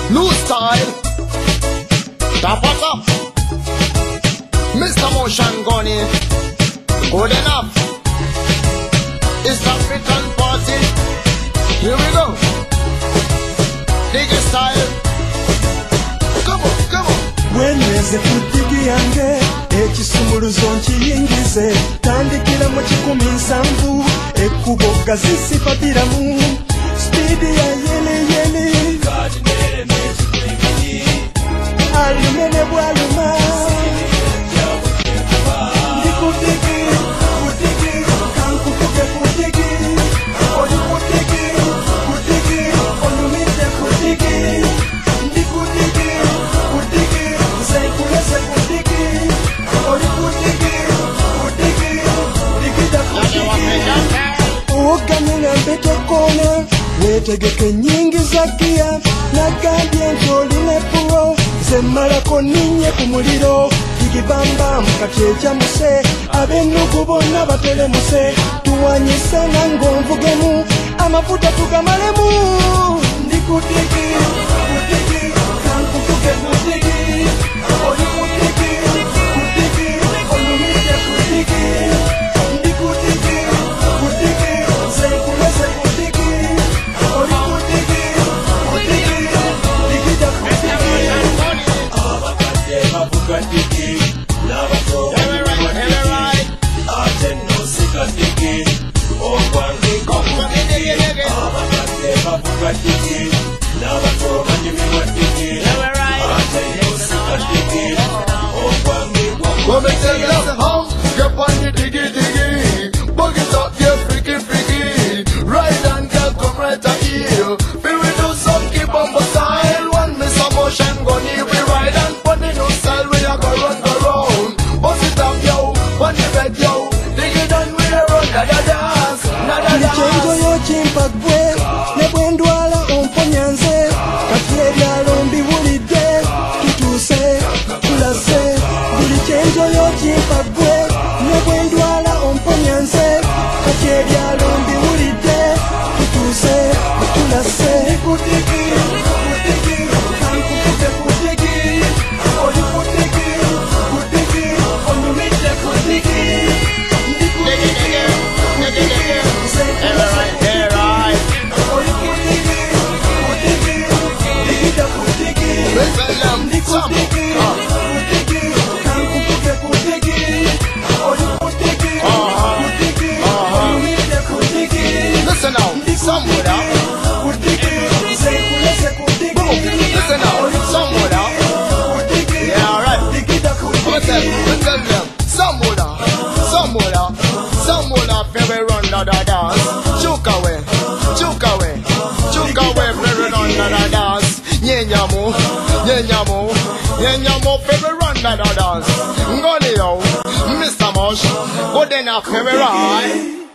New style. Top us up. Mr. Motion Gunny. Good enough. It's African party. Here we go. Dig style. Come on, come on. Weneze kutigi yange ekisumuluzo nkiyingize tandikira mu 17 ekuboga zisipatiramu speed ya yele alumene bwaluma ndikutigi kutigi kankukuge kutigi oli kutigi olumide kutigi ndikutigi kutigi nsekulese kutigi oli kutigi digida kutigi ugamina mbetekona wetegeke nyingi za gia nagambye ntoline puro zemalako ninye ku muliro igibamba mukati ekyamuse abenugu bonna batelemuse tuwanyise nango nvugemu amafuta tugamalemu ndikutigi kutigi kankukuge kutigi oli kutigi olumide kutigi ndikutigi kutigi nsekulese kutigi oli kutigi digida kutigi abakadde bavuga digi n'abato ate nosika digi okwange kokutigi abakadde bavuga digi n'abato banyumirwa digi ate nosika digi okwange Come and tell us how you on the diggy. Bug it up, you freaky. Ride and girl, come right here. Feel we do some keep bumper style. One Mr. Motion Gunny, we ride and put the new style. We are go round. Bust it up, yo, on the bed, yo. Dig it and we run, dance. Nichenjo yo chimpagwe nebwendwala omponyanze kati ebyalo mbiwulidde tutuse tulase buli chenjo yo chimpagwe nebwendwala omponyanze kati ebyalo mbiwulidde tutuse tulase kutigi kutigi kankukuge kutigi oli kutigi olumide kutigi Listen now, somewhere down. Listen now, somewhere down. Yeah, alright. I'ma tell them, somewhere down, very run the dance. Choke away, very run the dance. Nyenyamo, very run the dance. Ngoni yo, Mr. Mosh, good enough, very right.